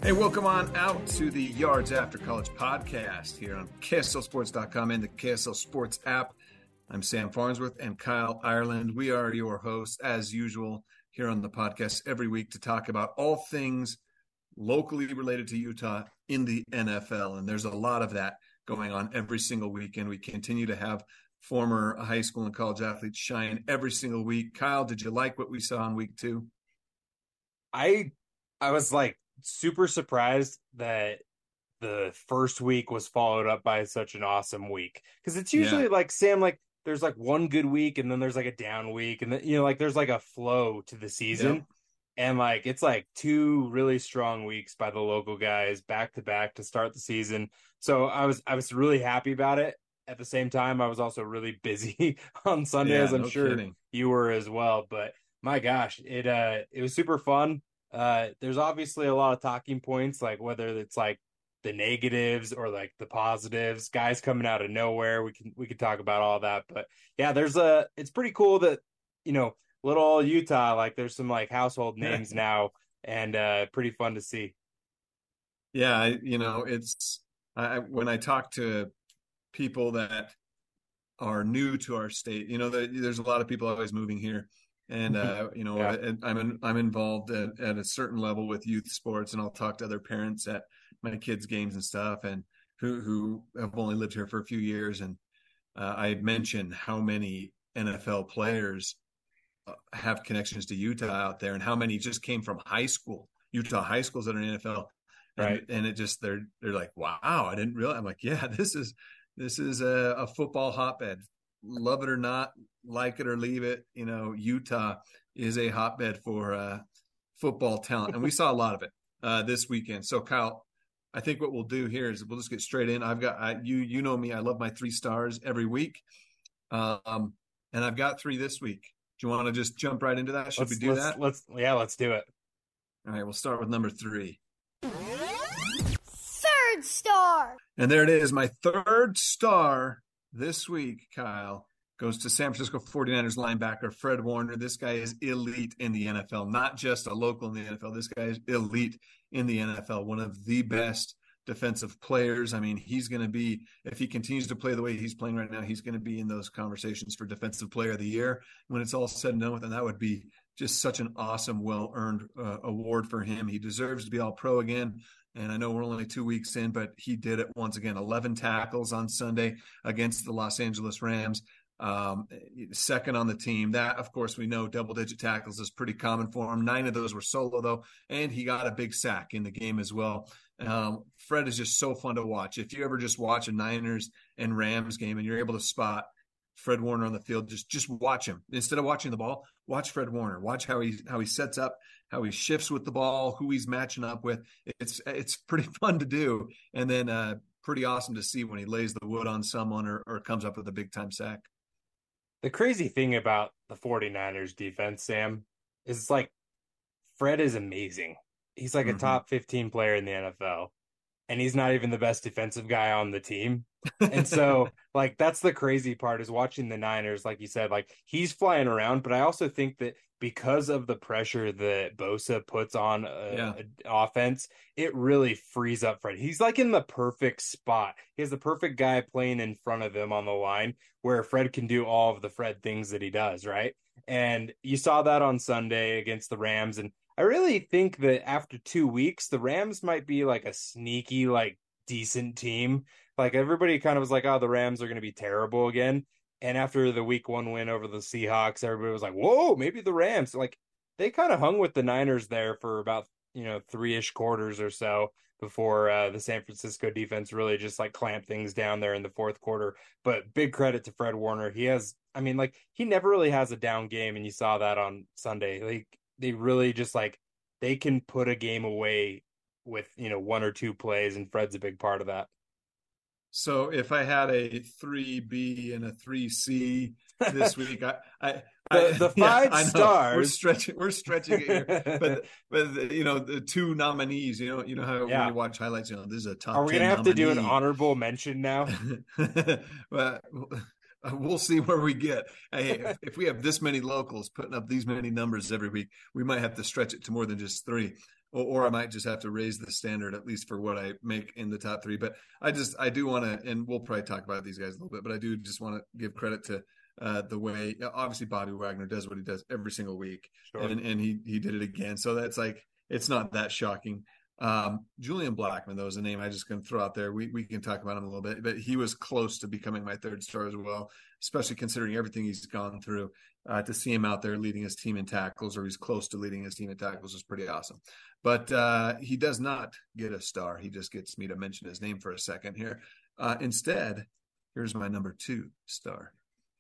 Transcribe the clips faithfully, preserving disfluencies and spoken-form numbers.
Hey, welcome on out to the Yards After College podcast here on K S L Sports dot com and the K S L Sports app. I'm Sam Farnsworth and Kyle Ireland. We are your hosts, as usual, here on the podcast every week to talk about all things locally related to Utah in the N F L. And there's a lot of that going on every single week. And we continue to have former high school and college athletes shine every single week. Kyle, did you like what we saw in week two? I I was like super surprised that the first week was followed up by such an awesome week, because it's usually Yeah. like Sam, like there's like one good week and then there's like a down week, and then you know like there's like a flow to the season. Yep. And like it's like two really strong weeks by the local guys back to back to start the season. So I was I was really happy about it. At the same time, I was also really busy on Sundays. Yeah, I'm no sure kidding. you were as well, but my gosh, it uh it was super fun. Uh there's obviously a lot of talking points, like whether it's like the negatives or like the positives, guys coming out of nowhere. We can we can talk about all that. But yeah, there's a it's pretty cool that, you know, little Utah, like there's some like household names now, and uh pretty fun to see. Yeah, I, you know, it's I, when I talk to people that are new to our state, you know, the, there's a lot of people always moving here, and uh, you know, Yeah. and I'm in, I'm involved at, at a certain level with youth sports, and I'll talk to other parents at my kids' games and stuff, and who who have only lived here for a few years, and uh, I mentioned how many N F L players uh, have connections to Utah out there, and how many just came from high school, Utah high schools that are in the N F L. And Right. and it just they're they're like, wow, I didn't realize. I'm like, yeah, this is this is a, a football hotbed. Love it or not, like it or leave it, you know, Utah is a hotbed for uh, football talent, and we saw a lot of it uh, this weekend. So, Kyle, I think what we'll do here is we'll just get straight in. I've got I, you you know me, I love my three stars every week, um, and I've got three this week. Do you want to just jump right into that? Should we Let's do let's that? let's yeah, let's do it. All right, we'll start with number three. Third star. And there it is. My third star this week, Kyle, goes to San Francisco forty-niners linebacker Fred Warner. This guy is elite in the N F L, not just a local in the N F L. This guy is elite in the N F L, one of the best defensive players. I mean, he's going to be, if he continues to play the way he's playing right now, he's going to be in those conversations for Defensive Player of the Year when it's all said and done with. And that would be just such an awesome, well-earned uh, award for him. He deserves to be all-pro again. And I know we're only two weeks in, but he did it once again. eleven tackles on Sunday against the Los Angeles Rams. Um, second on the team. That, of course, we know double-digit tackles is pretty common for him. Nine of those were solo, though, and he got a big sack in the game as well. Um, Fred is just so fun to watch. If you ever just watch a Niners and Rams game and you're able to spot Fred Warner on the field, just just watch him. Instead of watching the ball, watch Fred Warner. Watch how he how he sets up, how he shifts with the ball, who he's matching up with. It's it's pretty fun to do, and then uh, pretty awesome to see when he lays the wood on someone or, or comes up with a big time sack. The crazy thing about the forty-niners defense, Sam, is it's like Fred is amazing. He's like a Mm-hmm. top fifteen player in the N F L, and he's not even the best defensive guy on the team. And so, like, that's the crazy part, is watching the Niners, like you said, like he's flying around. But I also think that because of the pressure that Bosa puts on a, Yeah. a offense, it really frees up Fred. He's like in the perfect spot. He has the perfect guy playing in front of him on the line where Fred can do all of the Fred things that he does, right? And you saw that on Sunday against the Rams. And I really think that after two weeks, the Rams might be like a sneaky, like decent team. Like everybody kind of was like, oh, the Rams are going to be terrible again. And after the week one win over the Seahawks, everybody was like, whoa, maybe the Rams. Like they kind of hung with the Niners there for about, you know, three-ish quarters or so before uh, the San Francisco defense really just like clamped things down there in the fourth quarter. But big credit to Fred Warner. He has, I mean, like he never really has a down game. And you saw that on Sunday. Like they really just like, they can put a game away with, you know, one or two plays, and Fred's a big part of that. So if I had a three B and a three C this week, I, I, The, I the yeah, five I know. stars. We're stretching, we're stretching it here, but but you know the two nominees. You know, you know how Yeah. when you watch highlights, you know this is a top. Are we ten gonna have to do an nominee. honorable mention now? Well, we'll see where we get. Hey, if, if we have this many locals putting up these many numbers every week, we might have to stretch it to more than just three. or, or I might just have to raise the standard at least for what I make in the top three. But I just I do want to, and we'll probably talk about these guys a little bit, but I do just want to give credit to uh, the way obviously Bobby Wagner does what he does every single week, sure. and and he he did it again. So that's like it's not that shocking. Um, Julian Blackmon, though, is a name I just going to throw out there. We we can talk about him a little bit, but he was close to becoming my third star as well, especially considering everything he's gone through. Uh, to see him out there leading his team in tackles, or he's close to leading his team in tackles, is pretty awesome. But uh, he does not get a star. He just gets me to mention his name for a second here. Uh, instead, here's my number two star.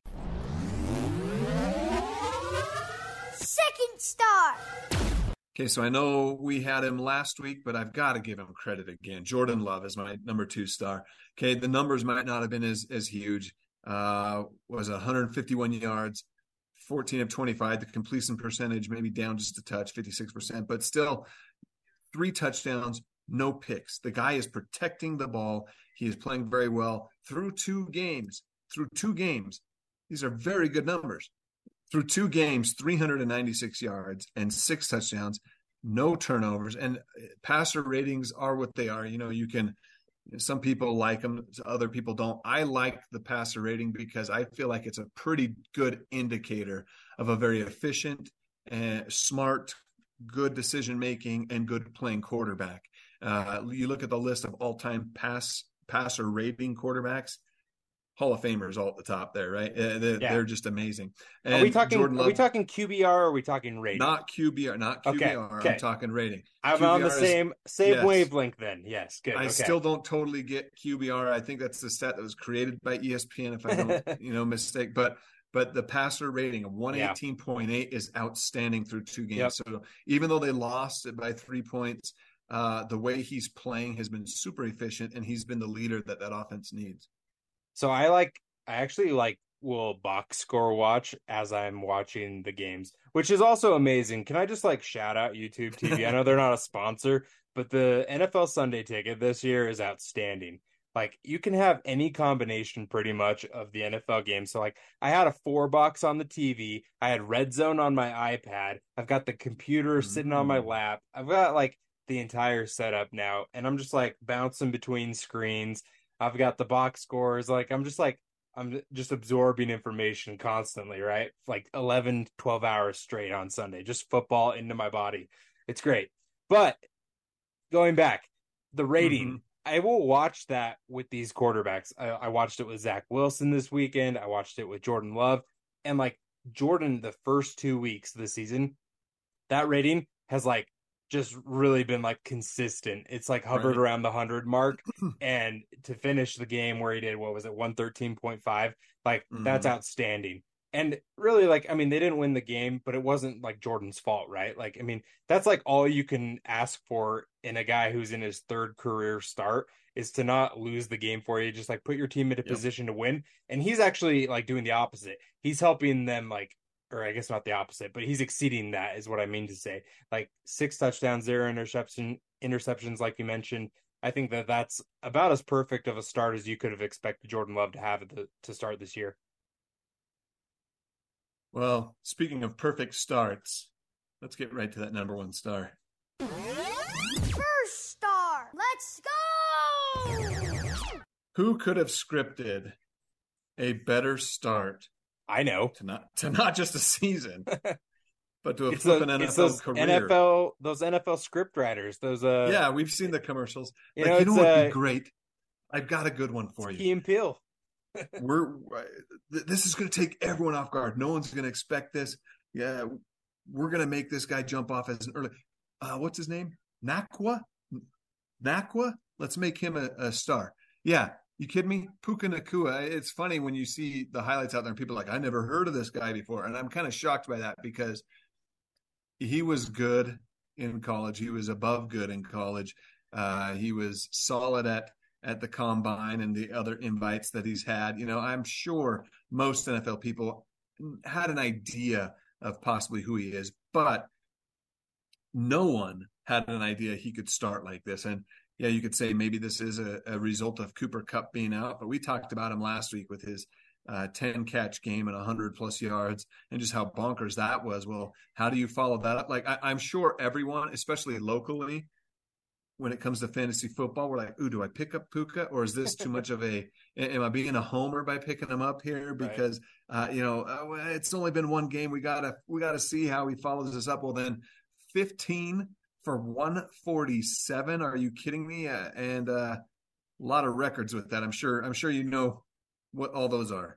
Second star. Okay, so I know we had him last week, but I've got to give him credit again. Jordan Love is my number two star. Okay, the numbers might not have been as, as huge. Uh, was one hundred fifty-one yards, fourteen of twenty-five. The completion percentage maybe down just a touch, fifty-six percent, but still three touchdowns, no picks. The guy is protecting the ball. He is playing very well through two games. Through two games. These are very good numbers. Through two games, three hundred ninety-six yards and six touchdowns, no turnovers, and passer ratings are what they are. You know, you can, some people like them, other people don't. I like the passer rating because I feel like it's a pretty good indicator of a very efficient and smart, good decision-making and good playing quarterback. Uh, you look at the list of all-time pass passer rating quarterbacks, Hall of Famers all at the top there, right? Uh, they're, yeah. they're just amazing. And are we talking? Jordan Love, are we talking Q B R or are we talking rating? Not Q B R, not Q B R. Okay, okay. I'm talking rating. I'm Q B R on the same is, same yes. wavelength then. Yes, good. I okay. still don't totally get Q B R. I think that's the stat that was created by E S P N, if I don't, you know, mistake. But but the passer rating of one eighteen point eight yeah. is outstanding through two games. Yep. So even though they lost it by three points, uh, the way he's playing has been super efficient, and he's been the leader that that offense needs. So I like. I actually like will box score watch as I'm watching the games, which is also amazing. Can I just like shout out YouTube T V? I know they're not a sponsor, but the N F L Sunday Ticket this year is outstanding. Like you can have any combination pretty much of the N F L games. So like I had a four box on the T V. I had Red Zone on my iPad. I've got the computer mm-hmm. sitting on my lap. I've got like the entire setup now, and I'm just like bouncing between screens. I've got the box scores. Like I'm just like, I'm just absorbing information constantly, right? Like eleven, twelve hours straight on Sunday, just football into my body. It's great. But going back, the rating, mm-hmm. I will watch that with these quarterbacks. I, I watched it with Zach Wilson this weekend. I watched it with Jordan Love. And like Jordan, the first two weeks of the season, that rating has like just really been like consistent. It's like hovered right. around the hundred mark, and to finish the game where he did, what was it, one thirteen point five, like mm-hmm. that's outstanding. And really, like, I mean, they didn't win the game, but it wasn't like Jordan's fault, right? Like, I mean, that's like all you can ask for in a guy who's in his third career start, is to not lose the game for you. Just like put your team in a yep. position to win. And he's actually like doing the opposite. He's helping them, like, or I guess not the opposite, but he's exceeding that is what I mean to say. Like six touchdowns, zero interception interceptions, like you mentioned. I think that that's about as perfect of a start as you could have expected Jordan Love to have at the, to start this year. Well, speaking of perfect starts, let's get right to that number one star. First star, let's go! Who could have scripted a better start? I know. To not to not just a season, but to a it's flippin' a, N F L it's those career. N F L, those N F L script writers, those uh yeah, we've seen the commercials. You like, know, you know what would uh, be great? I've got a good one for you. Key and Peele. We're this is going to take everyone off guard. No one's going to expect this. Yeah, we're going to make this guy jump off as an early. Uh, what's his name? Nakwa. Nakwa. Let's make him a, a star. Yeah. You kidding me? Puka Nacua. It's funny when you see the highlights out there and people are like, I never heard of this guy before. And I'm kind of shocked by that because he was good in college. He was above good in college. Uh, he was solid at, at the combine and the other invites that he's had. You know, I'm sure most N F L people had an idea of possibly who he is, but no one had an idea he could start like this. And yeah, you could say maybe this is a, a result of Cooper Kupp being out, but we talked about him last week with his uh, ten catch game and one hundred plus yards, and just how bonkers that was. Well, how do you follow that up? Like, I, I'm sure everyone, especially locally, when it comes to fantasy football, we're like, ooh, do I pick up Puka, or is this too much of a, am I being a homer by picking him up here? Because, right. uh, you know, uh, it's only been one game. We gotta, we gotta see how he follows this up. Well, then fifteen for one forty-seven. Are you kidding me? Uh, and uh, a lot of records with that. I'm sure, I'm sure you know what all those are.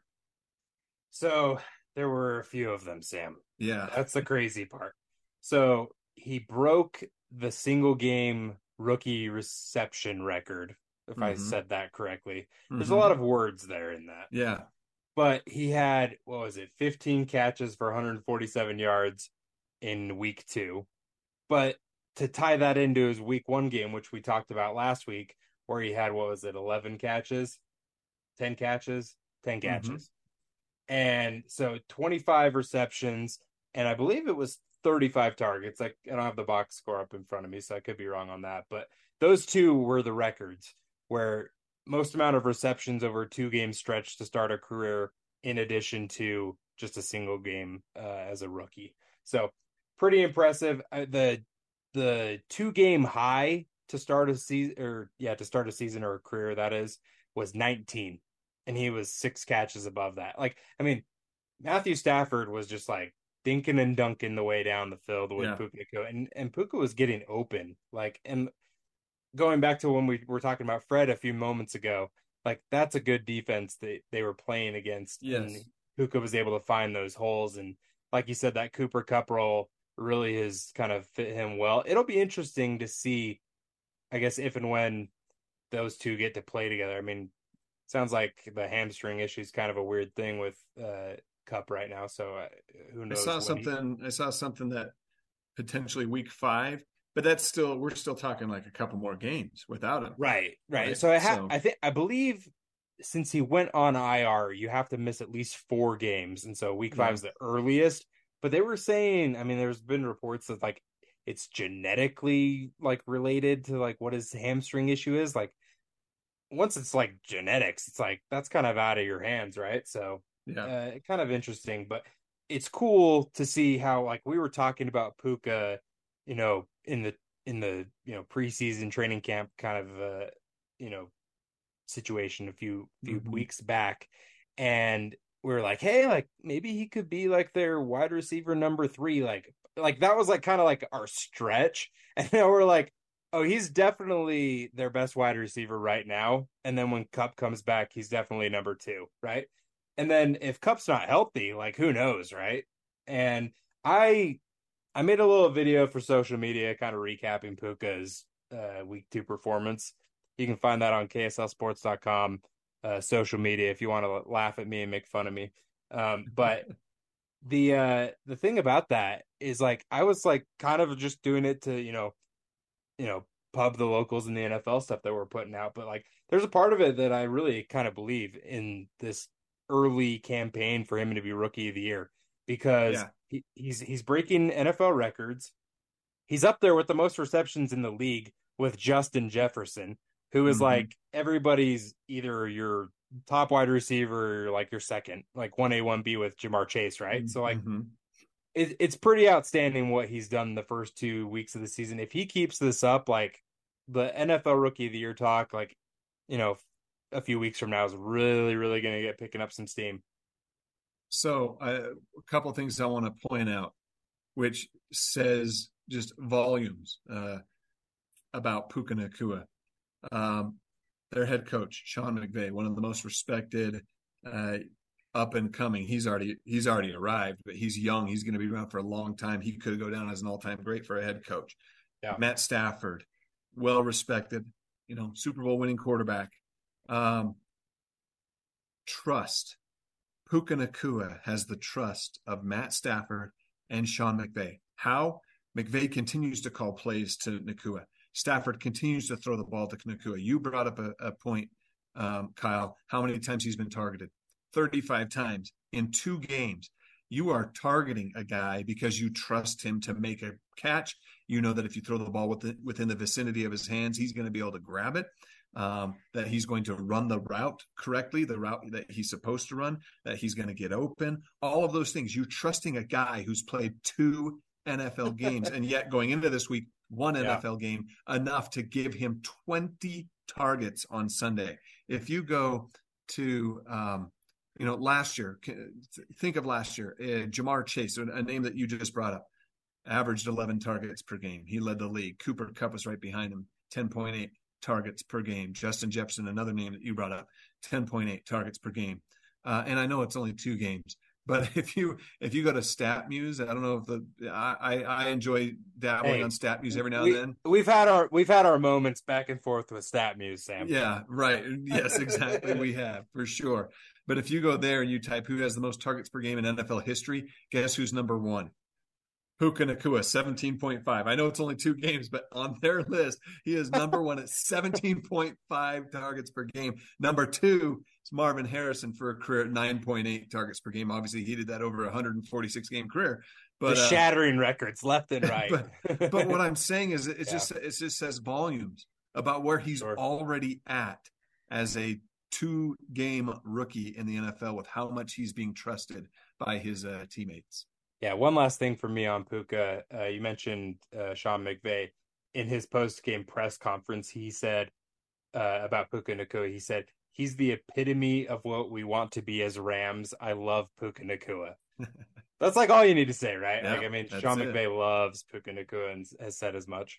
So there were a few of them, Sam. Yeah. That's the crazy part. So he broke the single game rookie reception record, if mm-hmm. I said that correctly. Mm-hmm. There's a lot of words there in that. Yeah. But he had, what was it, fifteen catches for one hundred forty-seven yards in week two. But to tie that into his week one game, which we talked about last week, where he had, what was it, eleven catches, ten catches, ten catches. Mm-hmm. And so twenty-five receptions, and I believe it was thirty-five targets. Like, I don't have the box score up in front of me, so I could be wrong on that. But those two were the records where most amount of receptions over a two-game stretch to start a career, in addition to just a single game uh, as a rookie. So pretty impressive. Uh, the the two-game high to start a season, or yeah, to start a season or a career, that is, was nineteen, and he was six catches above that. Like, I mean, Matthew Stafford was just like dinking and dunking the way down the field with yeah. Puka, and and Puka was getting open. Like, and going back to when we were talking about Fred a few moments ago, like, that's a good defense that they were playing against. Yes. And Puka was able to find those holes, and like you said, that Cooper Kupp role really has kind of fit him well. It'll be interesting to see, I guess, if and when those two get to play together. I mean, sounds like the hamstring issue is kind of a weird thing with uh, Kupp right now. So uh, who knows? I saw something. He... I saw something that potentially week five, but that's still, we're still talking like a couple more games without him. Right, right. right? So I have, so... I think, I believe, since he went on I R, you have to miss at least four games, and so week five yeah. is the earliest. But they were saying, I mean, there's been reports that like it's genetically like related to like what his hamstring issue is. Like, once it's like genetics, it's like that's kind of out of your hands, right? So yeah, uh, kind of interesting, but it's cool to see how, like, we were talking about Puka, you know, in the in the you know preseason training camp kind of uh, you know situation a few few mm-hmm. weeks back, and we were like, hey, like maybe he could be like their wide receiver number three, like like that was like kind of like our stretch, and now we're like, oh, he's definitely their best wide receiver right now. And then when Kupp comes back, he's definitely number two, right? And then if Kupp's not healthy, like, who knows, right? And I I made a little video for social media kind of recapping Puka's uh, week two performance. You can find that on K S L sports dot com uh, social media if you want to laugh at me and make fun of me. Um, but the uh, the thing about that is, like, I was like kind of just doing it to, you know, you know, pub the locals and the N F L stuff that we're putting out. But like, there's a part of it that I really kind of believe in this early campaign for him to be rookie of the year, because yeah. he, he's, he's breaking N F L records. He's up there with the most receptions in the league with Justin Jefferson, who is mm-hmm. like everybody's either your top wide receiver or like your second, like one A, one B with Jamar Chase. Right. Mm-hmm. So like, It, it's pretty outstanding what he's done the first two weeks of the season. If he keeps this up, like, the N F L Rookie of the Year talk, like, you know, a few weeks from now is really, really going to get picking up some steam. So uh, a couple of things I want to point out, which says just volumes uh, about Puka Nacua. Um, their head coach, Sean McVay, one of the most respected uh up and coming. He's already he's already arrived, but he's young. He's going to be around for a long time. He could go down as an all-time great for a head coach. Yeah. Matt Stafford, well respected, you know, Super Bowl winning quarterback. Um, trust. Puka Nacua has the trust of Matt Stafford and Sean McVay. How? McVay continues to call plays to Nacua. Stafford continues to throw the ball to Nacua. You brought up a, a point, um, Kyle, how many times he's been targeted. thirty-five times in two games. You are targeting a guy because you trust him to make a catch. You know that if you throw the ball within, within the vicinity of his hands, he's going to be able to grab it. um, that he's going to run the route correctly, the route that he's supposed to run, that he's going to get open, all of those things. You're trusting a guy who's played two N F L games and yet going into this week, one yeah. N F L game, enough to give him twenty targets on Sunday. If you go to, um, you know, last year, think of last year, uh, Jamar Chase, a name that you just brought up, averaged eleven targets per game. He led the league. Cooper Kupp was right behind him, ten point eight targets per game. Justin Jefferson, another name that you brought up, ten point eight targets per game. Uh, and I know it's only two games, but if you if you go to StatMuse, I don't know if the I I enjoy dabbling hey, on StatMuse every now we, and then. We've had our we've had our moments back and forth with StatMuse, Sam. Yeah, right. Yes, exactly. We have for sure. But if you go there and you type who has the most targets per game in N F L history, guess who's number one? Puka Nacua, seventeen point five. I know it's only two games, but on their list, he is number one at seventeen point five targets per game. Number two is Marvin Harrison for a career at nine point eight targets per game. Obviously, he did that over a one hundred forty-six game career. But the shattering uh, records left and right. but, but what I'm saying is it yeah. just it just says volumes about where he's sure. already at as a two-game rookie in the N F L with how much he's being trusted by his uh, teammates. Yeah, one last thing for me on Puka. Uh, you mentioned uh, Sean McVay. In his post-game press conference, he said uh, about Puka Nacua, he said, he's the epitome of what we want to be as Rams. I love Puka Nacua. That's like all you need to say, right? Yeah, like, I mean, Sean McVay it. loves Puka Nacua and has said as much.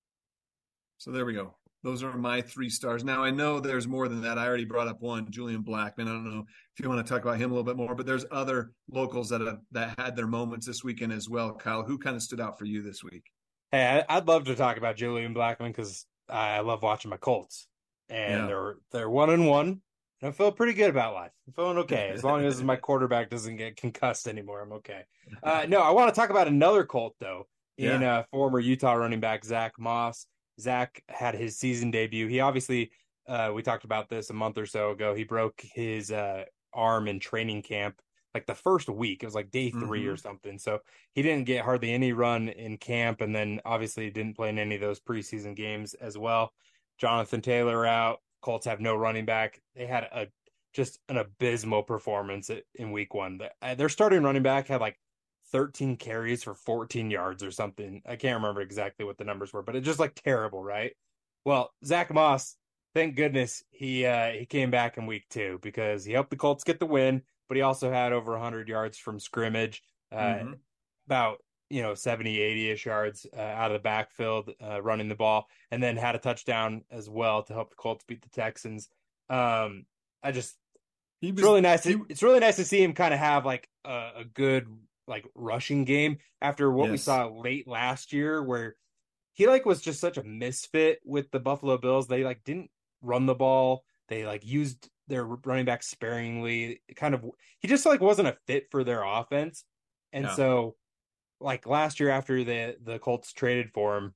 So there we go. Those are my three stars. Now, I know there's more than that. I already brought up one, Julian Blackmon. I don't know if you want to talk about him a little bit more, but there's other locals that have, that had their moments this weekend as well. Kyle, who kind of stood out for you this week? Hey, I'd love to talk about Julian Blackmon because I love watching my Colts. And yeah. they're they're one and one. And I feel pretty good about life. I'm feeling okay. As long as my quarterback doesn't get concussed anymore, I'm okay. Uh, no, I want to talk about another Colt, though, in yeah. uh, former Utah running back Zach Moss. Zach had his season debut. He obviously, uh, we talked about this a month or so ago. He broke his uh, arm in training camp, like the first week. It was like day three mm-hmm. or something. So he didn't get hardly any run in camp, and then obviously didn't play in any of those preseason games as well. Jonathan Taylor out. Colts have no running back. They had a just an abysmal performance in week one. Their starting running back had like thirteen carries for fourteen yards or something. I can't remember exactly what the numbers were, but it's just like terrible, right? Well, Zach Moss, thank goodness he uh, he came back in week two because he helped the Colts get the win, but he also had over one hundred yards from scrimmage, uh, mm-hmm. about you know seventy, eighty-ish yards uh, out of the backfield uh, running the ball, and then had a touchdown as well to help the Colts beat the Texans. Um, I just he was, it's really nice. To, he, it's really nice to see him kind of have like a, a good like rushing game after what yes. we saw late last year where he like was just such a misfit with the Buffalo Bills. They like didn't run the ball. They like used their running back sparingly. It kind of, he just like wasn't a fit for their offense. And yeah. so like last year after the, the Colts traded for him,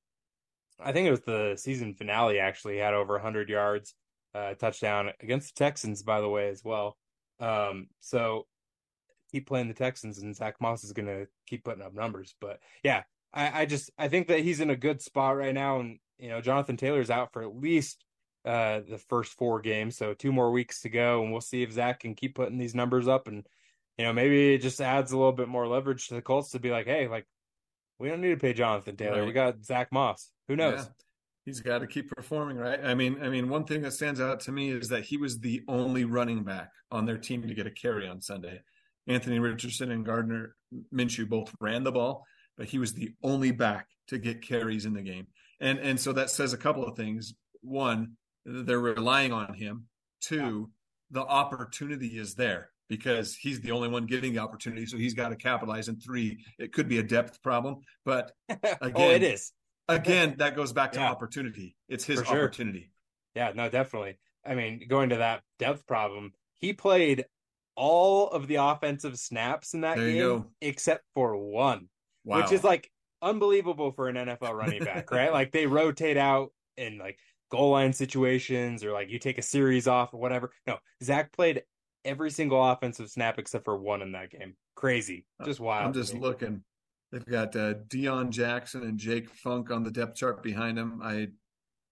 I think it was the season finale actually, he had over one hundred yards, uh, touchdown against the Texans, by the way, as well. Um, so keep playing the Texans and Zach Moss is going to keep putting up numbers. But yeah, I, I just, I think that he's in a good spot right now. And, you know, Jonathan Taylor's out for at least uh, the first four games. So two more weeks to go. And we'll see if Zach can keep putting these numbers up. And, you know, maybe it just adds a little bit more leverage to the Colts to be like, hey, like, we don't need to pay Jonathan Taylor. Right. We got Zach Moss. Who knows? Yeah. He's got to keep performing, right? I mean, I mean, one thing that stands out to me is that he was the only running back on their team to get a carry on Sunday. Anthony Richardson and Gardner Minshew both ran the ball, but he was the only back to get carries in the game. And and so that says a couple of things. One, they're relying on him. Two, the opportunity is there because he's the only one getting the opportunity, so he's got to capitalize. And three, it could be a depth problem, but again, oh, it is. Again, that goes back to yeah. opportunity. It's his sure. opportunity. Yeah, no, definitely. I mean, going to that depth problem, he played all of the offensive snaps in that there game except for one, wow. which is like unbelievable for an N F L running back, right? Like they rotate out in like goal line situations or like you take a series off or whatever. No, Zach played every single offensive snap except for one in that game. Crazy. Just wild. I'm just looking. They've got uh, Deion Jackson and Jake Funk on the depth chart behind him. I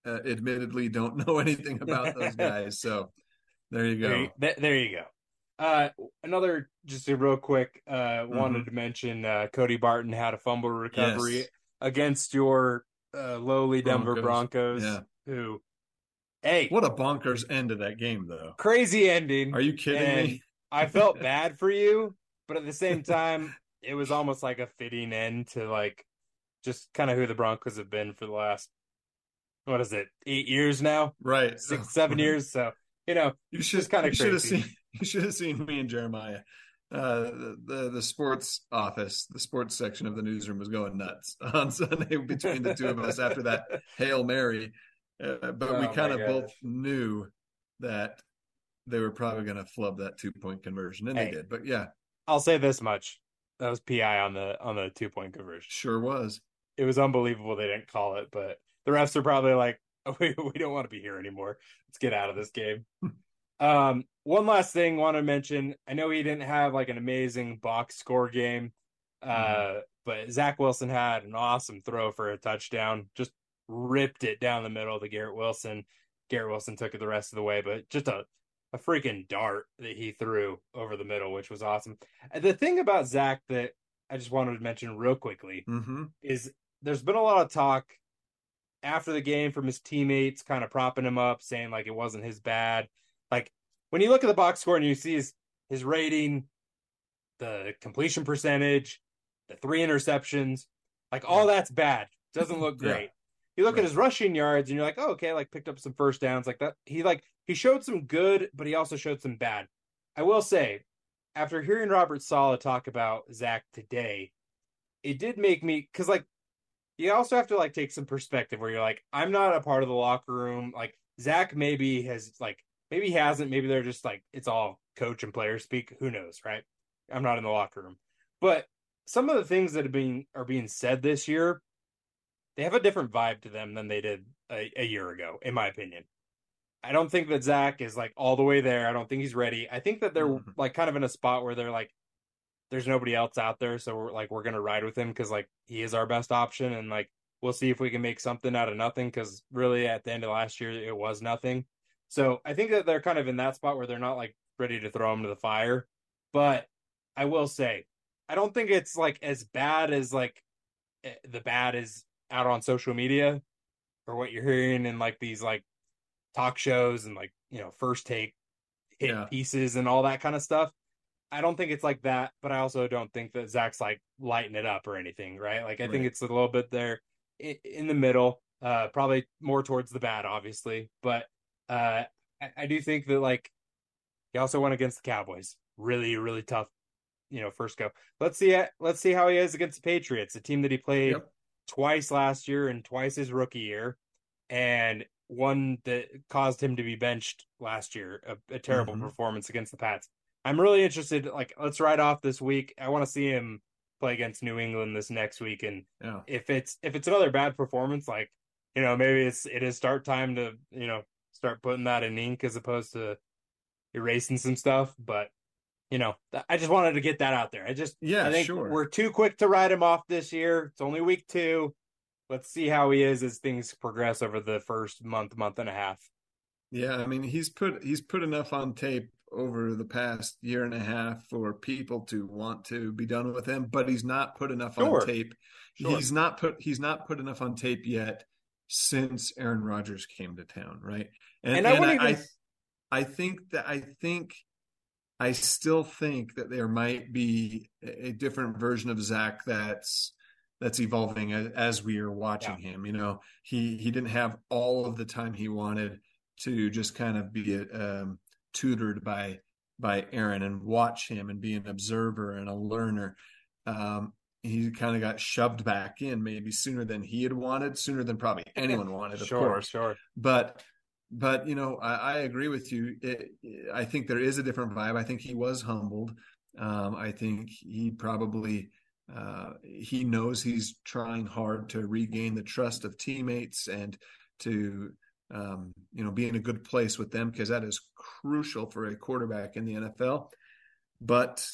uh, admittedly don't know anything about those guys. So there you go. There you, th- there you go. Uh, another, just a real quick, uh, wanted Mhm. to mention uh, Cody Barton had a fumble recovery Yes. against your uh, lowly Denver Broncos. Broncos, Yeah. who, hey, What a bonkers end to that game, though. crazy ending. Are you kidding and me? I felt bad for you, but at the same time, it was almost like a fitting end to like just kind of who the Broncos have been for the last, what is it, eight years now, Right. six, seven years. So you know, You it's should just kind you of should have crazy. seen you should have seen me and Jeremiah. Uh, the, the the sports office, the sports section of the newsroom was going nuts on Sunday between the two of us after that Hail Mary. Uh, but we Oh kind my of both gosh. knew that they were probably going to flub that two point conversion, and they Hey, did. But yeah, I'll say this much: that was P I on the on the two point conversion. sure was. It was unbelievable they didn't call it, but the refs are probably like, oh, we we don't want to be here anymore. Let's get out of this game. Um, one last thing I want to mention. I know he didn't have like an amazing box score game, uh, Mhm. but Zach Wilson had an awesome throw for a touchdown. Just ripped it down the middle to Garrett Wilson. Garrett Wilson took it the rest of the way, but just a a freaking dart that he threw over the middle, which was awesome. The thing about Zach that I just wanted to mention real quickly Mhm. is there's been a lot of talk after the game from his teammates kind of propping him up, saying like it wasn't his bad. Like when you look at the box score and you see his his rating, the completion percentage, the three interceptions, like all that's bad. Doesn't look Yeah. great. You look at Right. his rushing yards and you're like, oh, okay, like picked up some first downs like that. He like he showed some good, but he also showed some bad. I will say, after hearing Robert Saleh talk about Zach today, it did make me because like you also have to like take some perspective where you're like, I'm not a part of the locker room. Like Zach maybe has like maybe he hasn't, maybe they're just like it's all coach and player speak. Who knows, right? I'm not in the locker room. But some of the things that have been are being said this year, they have a different vibe to them than they did a, a year ago, in my opinion. I don't think that Zach is like all the way there. I don't think he's ready. I think that they're Mhm. like kind of in a spot where they're like, there's nobody else out there, so we're like we're gonna ride with him because like he is our best option, and like we'll see if we can make something out of nothing. Because really, at the end of last year, it was nothing. So I think that they're kind of in that spot where they're not like ready to throw him to the fire. But I will say, I don't think it's like as bad as like the bad is out on social media or what you're hearing in like these like talk shows and like you know first take hit Yeah. pieces and all that kind of stuff. I don't think it's like that, but I also don't think that Zach's like lighting it up or anything, right? Like I think Right. it's a little bit there in the middle, uh, probably more towards the bad, obviously. But uh, I, I do think that like he also went against the Cowboys, really, really tough, you know, first go. Let's see, let's see how he is against the Patriots, a team that he played Yep. twice last year and twice his rookie year, and one that caused him to be benched last year, a, a terrible Mhm. performance against the Pats. I'm really interested. Like, let's ride off this week. I want to see him play against New England this next week, and Yeah. if it's if it's another bad performance, like you know, maybe it's it is start time to you know start putting that in ink as opposed to erasing some stuff. But you know, I just wanted to get that out there. I just Yeah. I think Sure. we're too quick to write him off this year. It's only week two. Let's see how he is as things progress over the first month, month and a half. Yeah, I mean he's put he's put enough on tape over the past year and a half for people to want to be done with him, but he's not put enough on Sure. tape. Sure. He's not put he's not put enough on tape yet since Aaron Rodgers came to town, right? And, and I wouldn't I, even. I I think that I think I still think that there might be a different version of Zach that's that's evolving as, as we are watching Yeah. him. You know, he he didn't have all of the time he wanted to just kind of be um, tutored by by Aaron and watch him and be an observer and a learner. Um, he kind of got shoved back in maybe sooner than he had wanted, sooner than probably anyone wanted, of Sure, course. sure. But but you know, I, I agree with you. It, I think there is a different vibe. I think he was humbled. Um, I think he probably uh, he knows he's trying hard to regain the trust of teammates and to um, you know, be in a good place with them because that is crucial for a quarterback in the N F L. But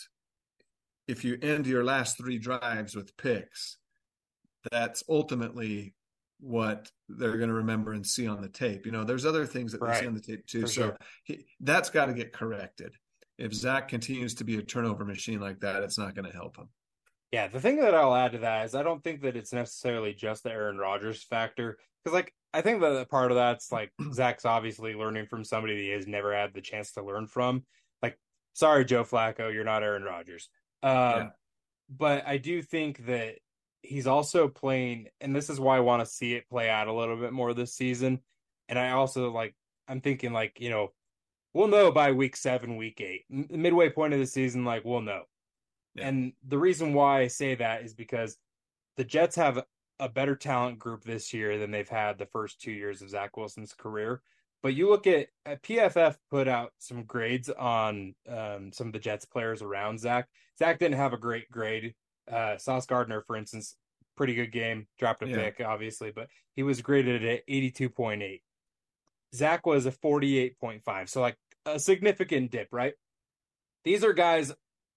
if you end your last three drives with picks, that's ultimately what they're going to remember and see on the tape. You know, there's other things that Right. they see on the tape too. For so sure. he, that's got to get corrected. If Zach continues to be a turnover machine like that, it's not going to help him. Yeah, the thing that I'll add to that is I don't think that it's necessarily just the Aaron Rodgers factor. Because, like, I think that part of that's, like, Zach's obviously learning from somebody that he has never had the chance to learn from. Like, sorry, Joe Flacco, you're not Aaron Rodgers. Um, Yeah. But I do think that he's also playing, and this is why I want to see it play out a little bit more this season. And I also, like, I'm thinking, like, you know, we'll know by week seven, week eight. M- midway point of the season, like, we'll know. Yeah. And the reason why I say that is because the Jets have a better talent group this year than they've had the first two years of Zach Wilson's career. But you look at, at P F F put out some grades on um, some of the Jets players around Zach. Zach didn't have a great grade. Uh, Sauce Gardner, for instance, pretty good game, dropped a Yeah. pick, obviously, but he was graded at eighty-two point eight. Zach was a forty-eight point five, so like a significant dip, right? These are guys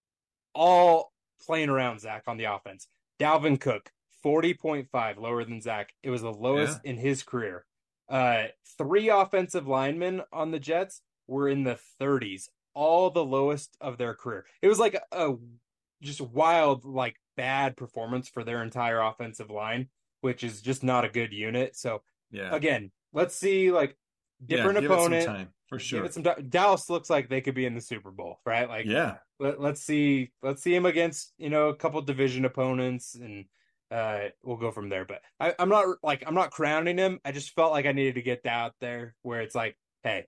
all playing around Zach on the offense. Dalvin Cook, forty point five, lower than Zach. It was the lowest in his career. Uh, three offensive linemen on the Jets were in the thirties, all the lowest of their career. It was like a just wild, like bad performance for their entire offensive line, which is just not a good unit. So Yeah. again, let's see like different yeah, give opponent. It some time, for sure. Give it some time. Dallas looks like they could be in the Super Bowl, right? Like, yeah. let, let's see, let's see him against, you know, a couple division opponents, and uh, we'll go from there. But I, I'm not like, I'm not crowning him. I just felt like I needed to get that out there where it's like, hey,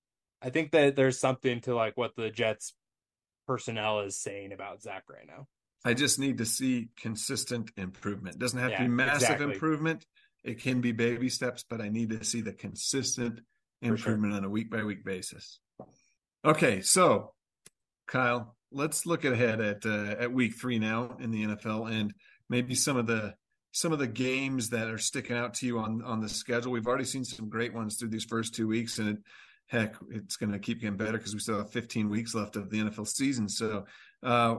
I think that there's something to like what the Jets personnel is saying about Zach right now. I just need to see consistent improvement. It doesn't have Yeah, to be massive exactly. improvement. It can be baby steps, but I need to see the consistent improvement on a week by week basis. Okay, so Kyle, let's look ahead at uh, at week three now in the N F L, and maybe some of the some of the games that are sticking out to you on on the schedule. We've already seen some great ones through these first two weeks, and it, heck, it's going to keep getting better because we still have fifteen weeks left of the N F L season. So uh,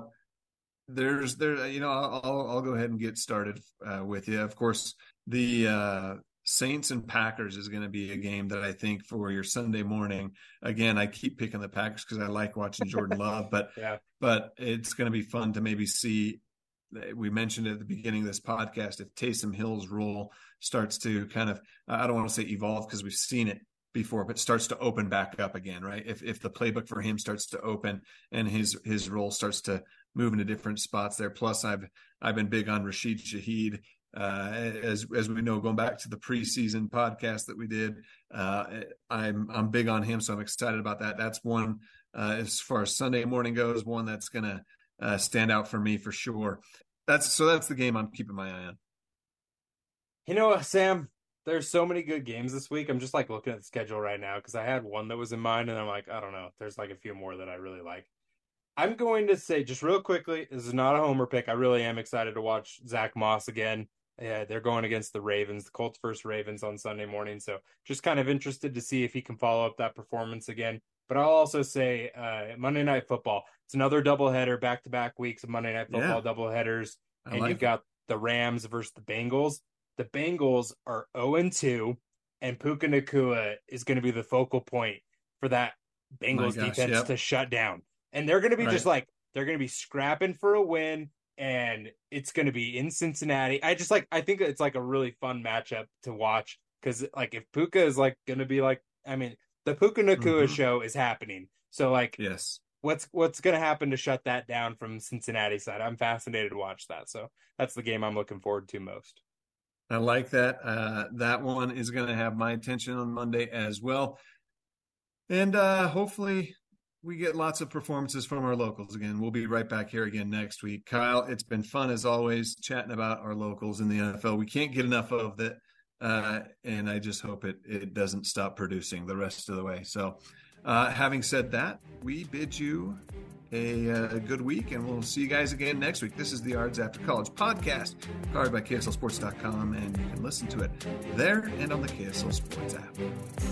there's there, you know, I'll I'll, I'll go ahead and get started uh, with you. Of course, the uh, Saints and Packers is going to be a game that I think for your Sunday morning. Again, I keep picking the Packers because I like watching Jordan Love, but yeah. but it's going to be fun to maybe see. We mentioned at the beginning of this podcast, if Taysom Hill's role starts to kind of, I don't want to say evolve because we've seen it before, but starts to open back up again, right? If if the playbook for him starts to open and his his role starts to move into different spots there. Plus, I've I've been big on Rashid Shaheed. Uh, as as we know, going back to the preseason podcast that we did, uh, I'm I'm big on him, so I'm excited about that. That's one uh, as far as Sunday morning goes, one that's gonna uh, stand out for me for sure. That's so that's the game I'm keeping my eye on. You know, Sam, there's so many good games this week. I'm just like looking at the schedule right now because I had one that was in mind, and I'm like, I don't know. There's like a few more that I really like. I'm going to say just real quickly, this is not a homer pick. I really am excited to watch Zach Moss again. Yeah, they're going against the Ravens, the Colts versus Ravens on Sunday morning. So just kind of interested to see if he can follow up that performance again. But I'll also say uh, Monday Night Football. It's another doubleheader, back-to-back weeks of Monday Night Football Yeah. doubleheaders. I And like you've got the Rams versus the Bengals. The Bengals are oh and two, and Puka Nacua is going to be the focal point for that Bengals gosh, defense yep. to shut down. And they're going to be Right. just like, they're going to be scrapping for a win, and it's going to be in Cincinnati. I just like, I think it's like a really fun matchup to watch because, like, if Puka is like going to be like, I mean, the Puka Nacua Mhm. show is happening. So, like, Yes. what's what's going to happen to shut that down from Cincinnati side? I'm fascinated to watch that. So that's the game I'm looking forward to most. I like that. Uh, that one is going to have my attention on Monday as well. And uh, hopefully we get lots of performances from our locals again. We'll be right back here again next week. Kyle, it's been fun as always chatting about our locals in the N F L. We can't get enough of that. Uh, and I just hope it, it doesn't stop producing the rest of the way. So uh, having said that, we bid you a, a good week, and we'll see you guys again next week. This is the Yards After College podcast, powered by K S L Sports dot com, and you can listen to it there and on the K S L Sports app.